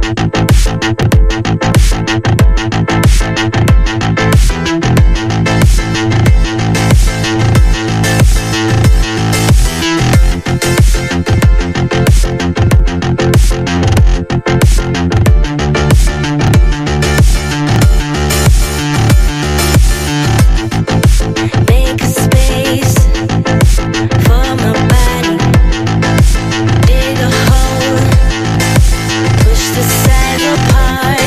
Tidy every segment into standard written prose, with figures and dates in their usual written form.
Push the sand apart.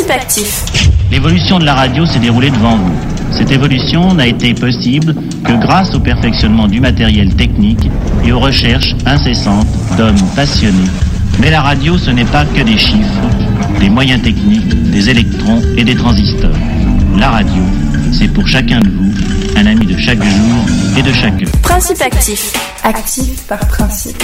Principe actif. L'évolution de la radio s'est déroulée devant vous. Cette évolution n'a été possible que grâce au perfectionnement du matériel technique et aux recherches incessantes d'hommes passionnés. Mais la radio, ce n'est pas que des chiffres, des moyens techniques, des électrons et des transistors. La radio, c'est pour chacun de vous un ami de chaque jour et de chaque heure. Principe actif. Actif par principe.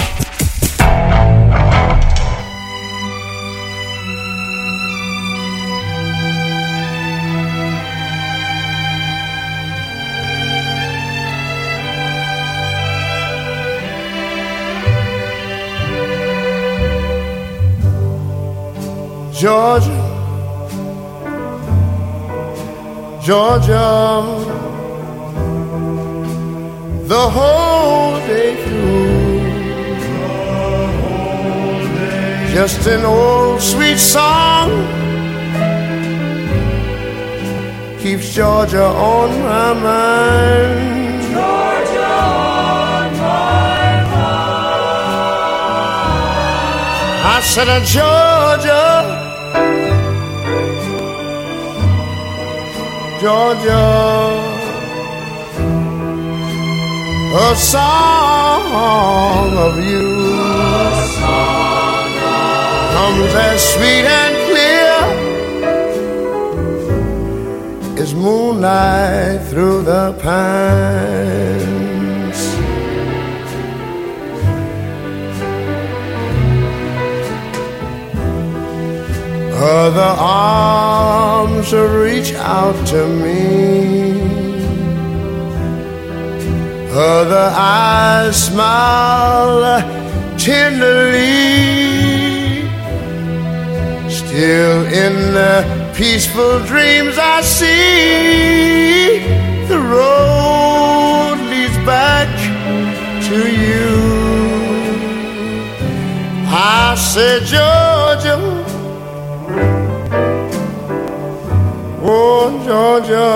Georgia, Georgia, the whole day through, just an old sweet song keeps Georgia on my mind. Georgia on my mind. I said, Georgia, Georgia, a song of you comes as sweet and clear as moonlight through the pines. Other arms reach out to me, other eyes smile tenderly. Still in the peaceful dreams I see, the road leads back to you. I said, Georgia, oh, Georgia,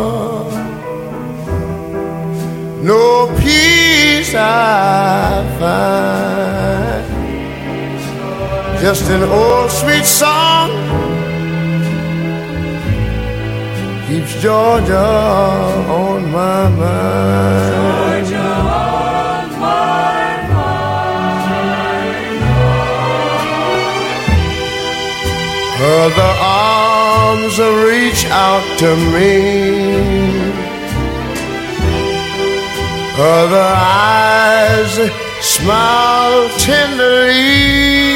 no peace I find, just an old sweet song keeps Georgia on my mind. Georgia on my mind. Other arms reach out to me, other eyes smile tenderly.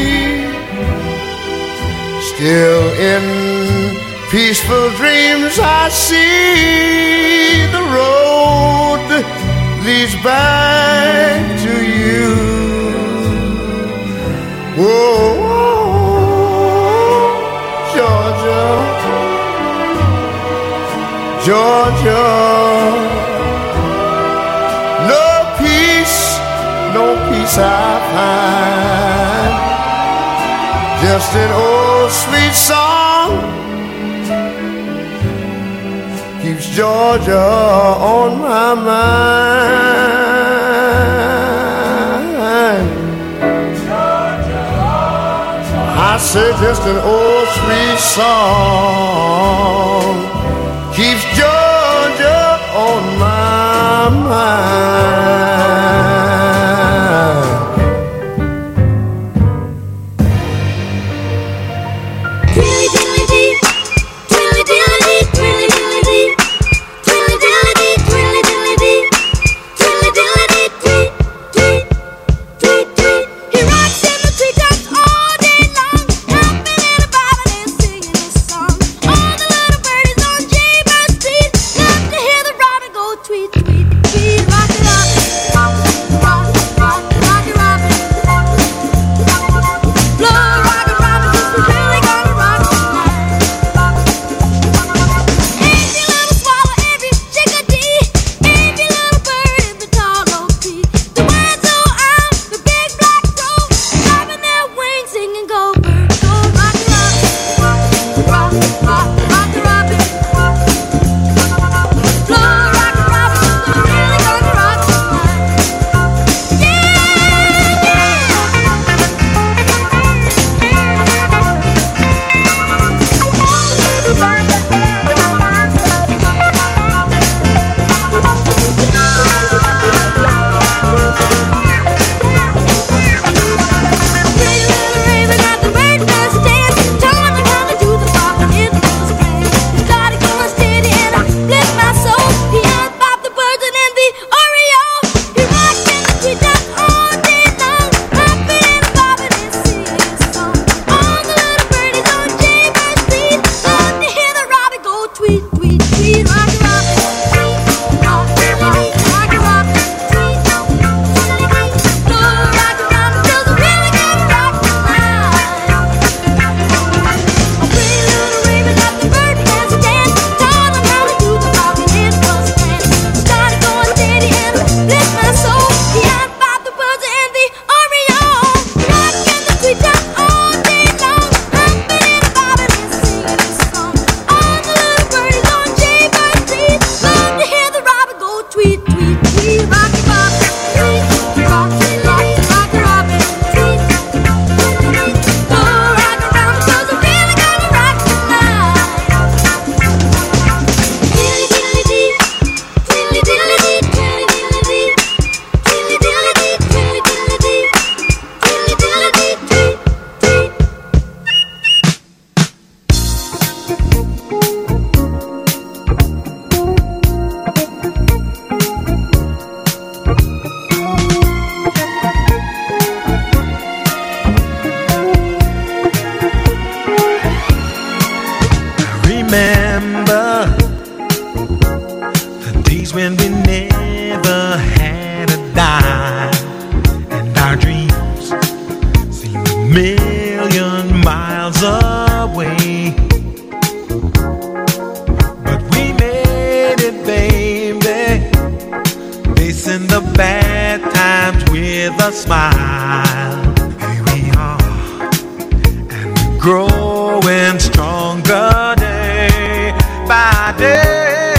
Still in peaceful dreams I see, the road leads back to you. Whoa, Georgia, Georgia, no peace I find, just an old sweet song keeps Georgia on my mind. Georgia on my mind. I say just an old sweet song keeps Georgia on my mind. All the little birdies never had a dime, and our dreams seem a million miles away. But we made it, baby, facing the bad times with a smile. Here we are, and we're growing stronger day by day.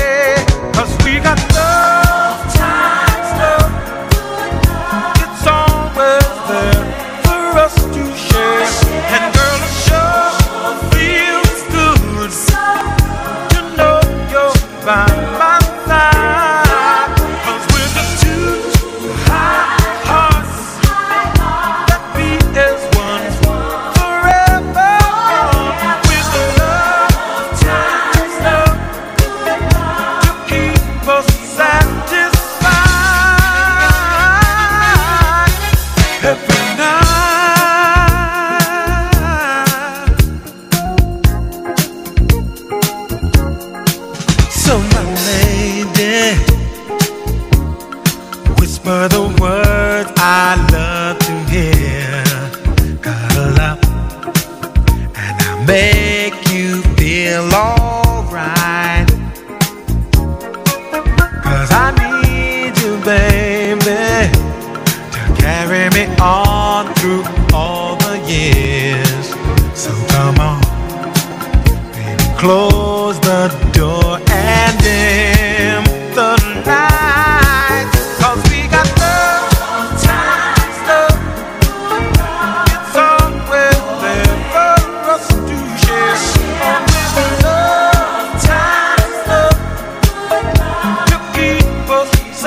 Close the door and dim the lights, 'cause we got love, times love. It's always there for us to share. Always love, times love, to keep us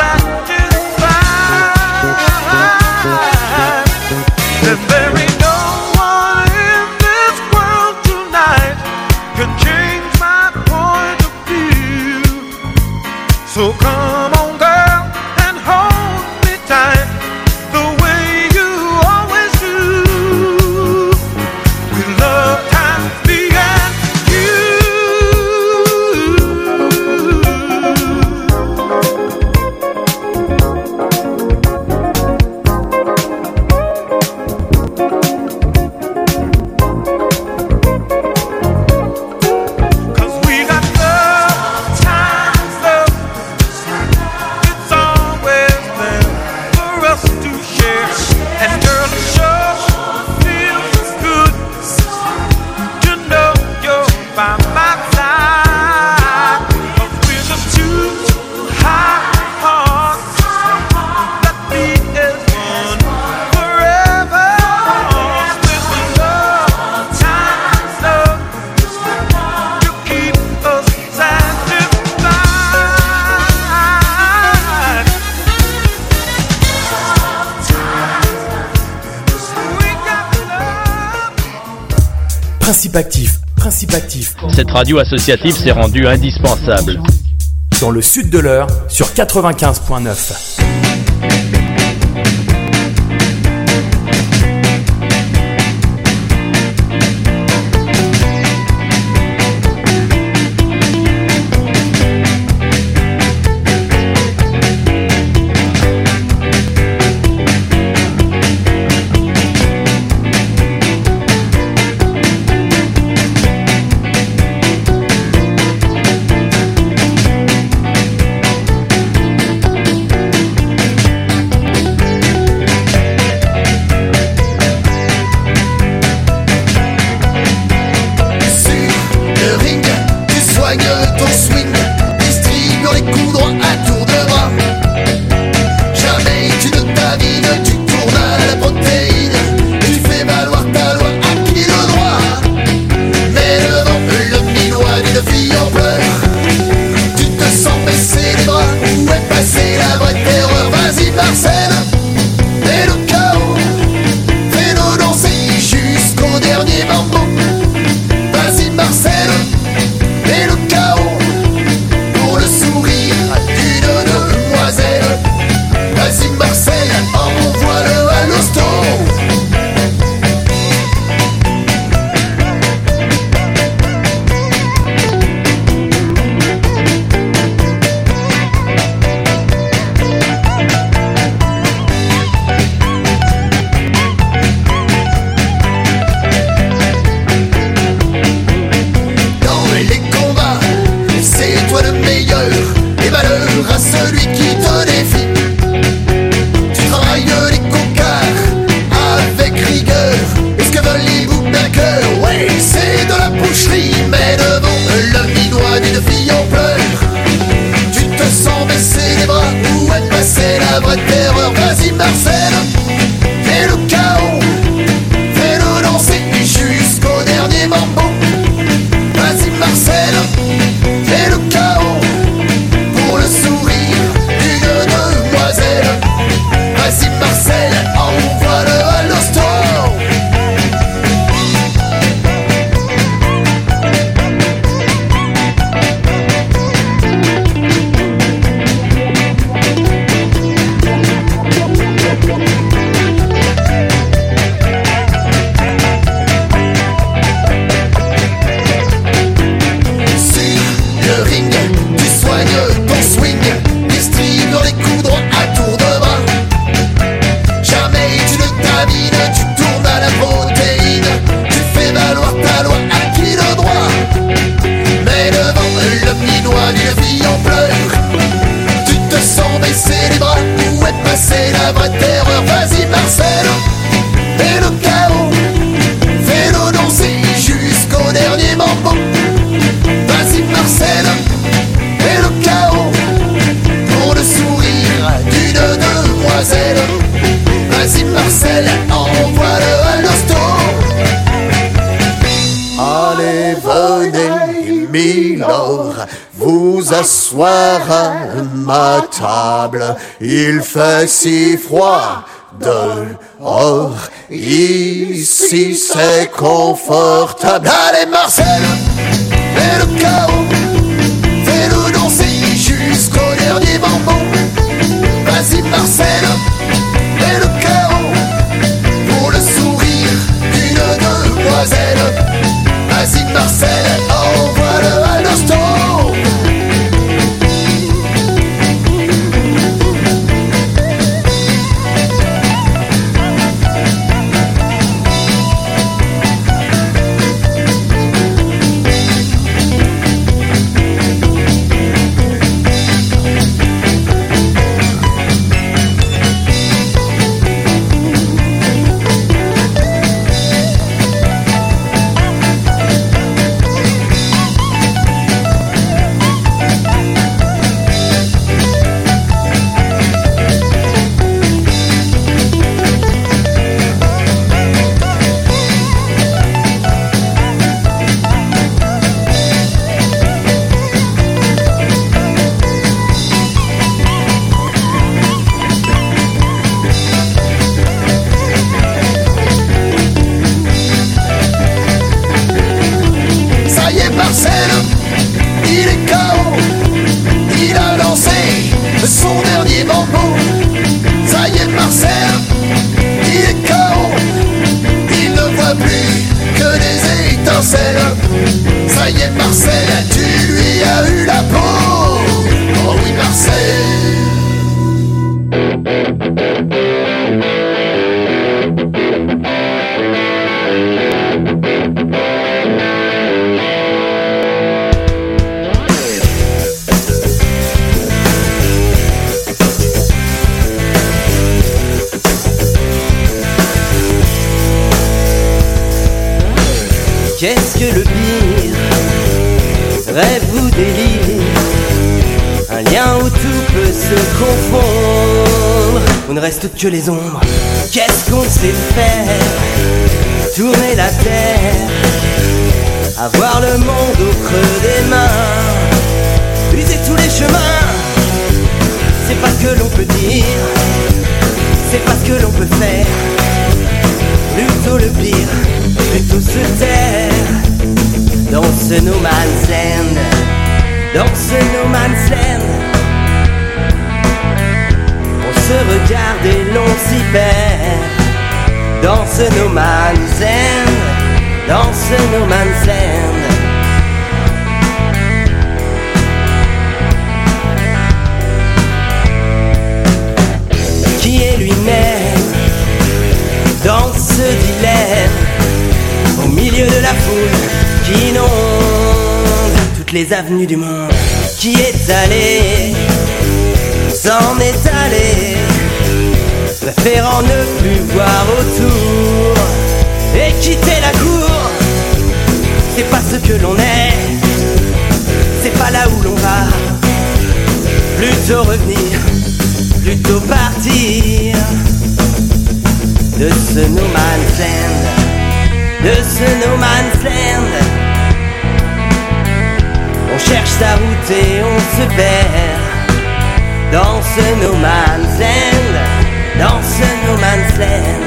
satisfied. And there ain't no one in this world tonight can change my point of view. So come on, girl, and hold me tight the way you always do. With love times me and you. Principe actif. Cette radio associative s'est rendue indispensable. Dans le sud de l'Eure, sur 95.9. celui qui te défie. Tu travailles les cocards avec rigueur. Et ce que veulent les boucs d'un cœur, ouais, c'est de la boucherie. Mais devant le minois d'une fille en pleurs, tu te sens baisser les bras. Où est passée la vraie terreur? Vas-y Marcel, fais le chaos, fais-le danser jusqu'au dernier mambo. Vas-y Marcel, fais le chaos pour le sourire d'une demoiselle. Vas-y Marcel, envoie-le à l'hosto. C'est la vraie terreur. Vas-y Marcel, fais le chaos, fais-le danser jusqu'au dernier mambo. Vas-y Marcel, fais le chaos pour le sourire d'une demoiselle. Vas-y Marcel, envoie-le à l'hosto. Allez venez Milord, vous asseoir à ma table. Il fait si froid dehors, ici c'est confortable. Allez Marcel, fais le chaos, fais-le danser jusqu'au dernier mambo. Vas-y Marcel, fais le chaos pour le sourire d'une demoiselle. Vas-y Marcel, envoie-le à l'hosto. Ça y est Marcel, tu lui as eu la peau. Oh oui Marcel. Qu'est-ce que le pire? Rêve ou délire? Un lien où tout peut se confondre, où ne reste que les ombres. Qu'est-ce qu'on sait faire? Tourner la terre, avoir le monde au creux des mains, user tous les chemins. C'est pas ce que l'on peut dire, c'est pas ce que l'on peut faire. Plutôt le pire, plutôt se taire. Dans ce no man's land, dans ce no man's land, on se regarde et l'on s'y perd. Dans ce no man's land, dans ce no man's land. Qui est lui-même dans ce dilemme, au milieu de la foule qui inonde toutes les avenues du monde. Qui est allé s'en est allé, préférant ne plus voir autour et quitter la cour. C'est pas ce que l'on est, c'est pas là où l'on va. Plutôt revenir, plutôt partir de ce no man's land, de ce no man's land. On cherche sa route et on se perd dans ce no man's land, dans ce no man's land.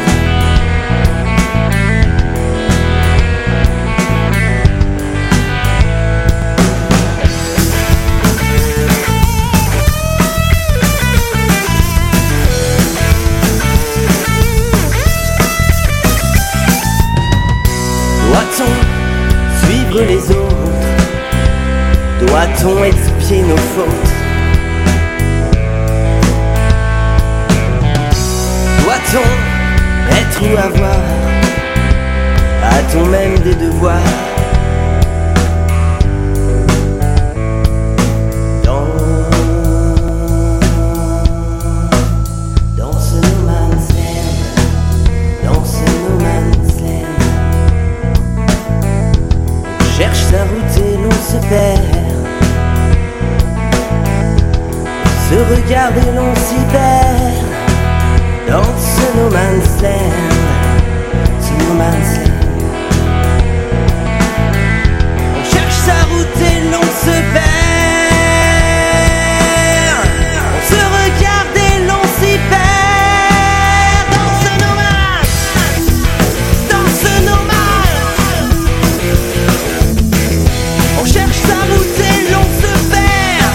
Doit-on suivre les autres? Doit-on expier nos fautes? Doit-on être ou avoir? A-t-on même des devoirs? Dans ce no man's land, dans ce no man's land, on cherche sa route et l'on se perd. Se regarde et l'on s'y perd dans ce no man's land, ce no man's land. On cherche sa route et l'on se perd. On se regarde et l'on s'y perd dans ce no man's, dans ce no man's. On cherche sa route et l'on se perd.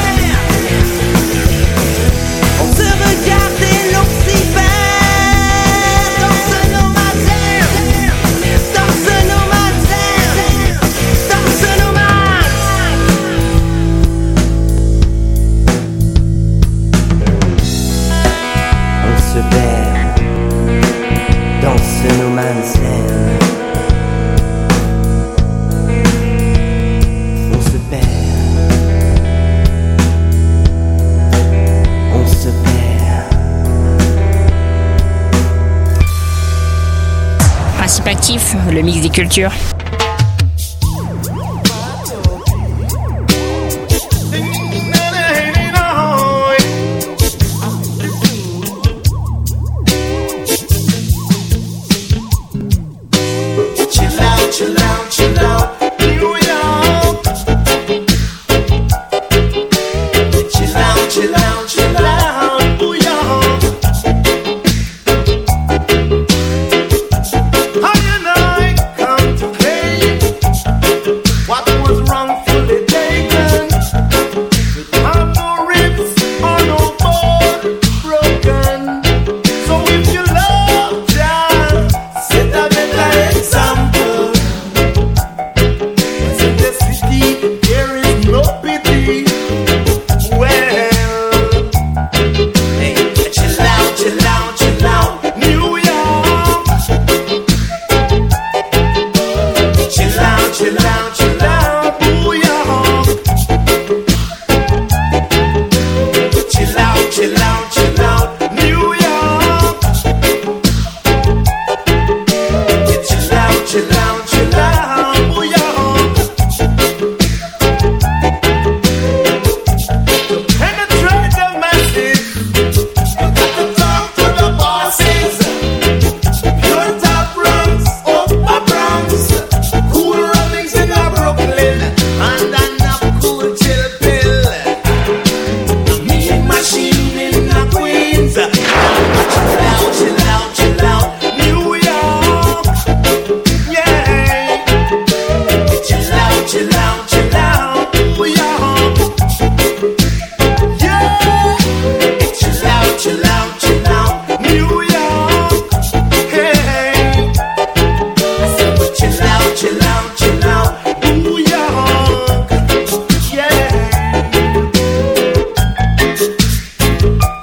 On se regarde et l'on s'y perd dans ce no man's land, dans ce no man's land, dans ce no man's. On se perd dans ce no man's land. On se perd, on se perd. Principe actif, le mix des cultures.